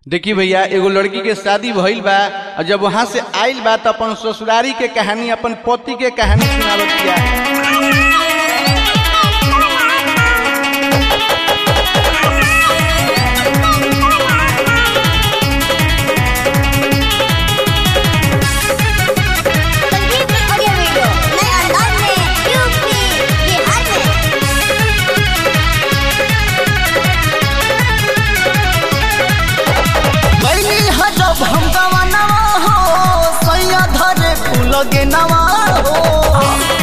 देखी भैया एगो लड़की के शादी भइल बा और जब वहां से आइल बा तो अपन ससुरारी के कहानी अपन पति के कहानी सुनावत किया। लगे नवा हो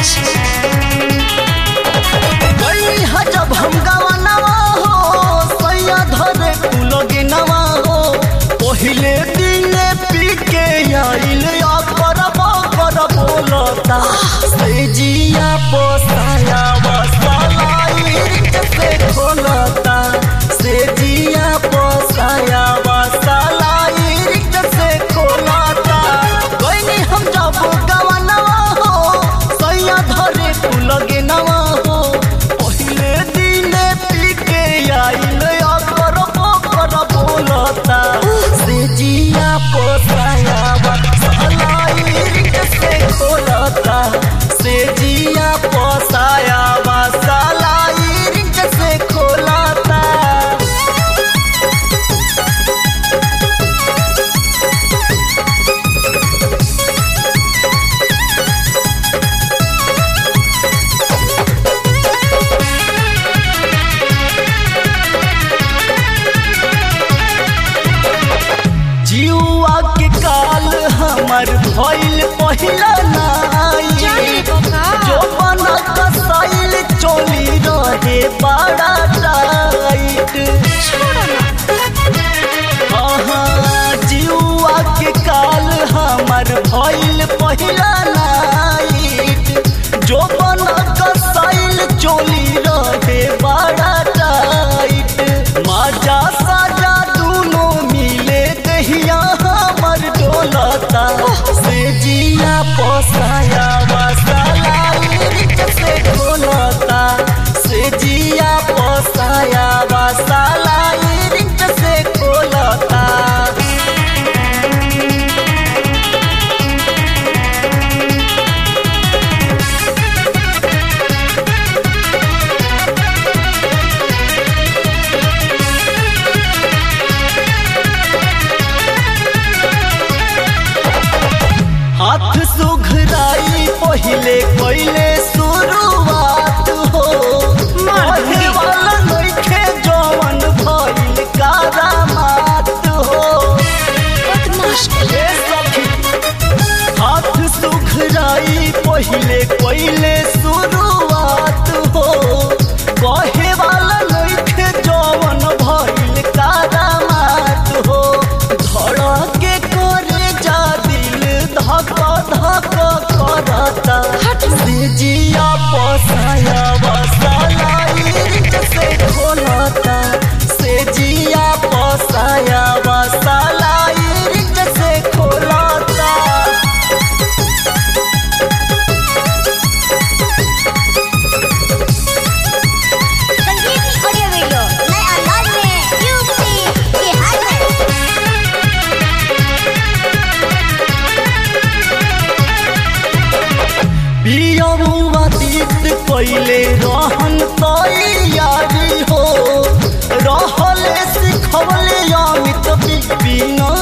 गई है जब हम गवा नवा हो सैया धरे लगे नवा हो पहले दिन पी के आइल कर बोलता से जिया पोसाया वसालाई से खोलता से जिया पोसाया वसालाई से खोलता गई हम जब लगे नवा हो पहले दिन पी के आइल कर बोलता से जिया पोसाया वसालाई से खोलता से जिया पोसाया वसालाई से खोलता। जीवा के काल हमर भइल पहिला नाई जो बना कसाइल चोली रहे बड़ा टाइट। जीवा के काल हमर भइल पहिला नाइट जो बना कसाइल चोली रहे बड़ा टाइट। मजा साजा दोनों मिले दहिया हमर डोलता से जिया पोसाया वसालाई से खोलता से जिया पोसाया वसालाई से खोलता। हाथ सुघराई पहले पहले शुरुआत हो मारे वाला नइखे जवन भइल करामात हो। हाथ सुघराई पहले पहले शुरुआत हो कहे वाला नइखे जवन भइल करामात हो। धड़के करे जा दिल धक धक करता से जिया पोसाया वसालाई से खोलता से जिया पोसाया वसालाई से खोलता। पहले रहन तैयारी हो रहले सिखवले अमित बिपिन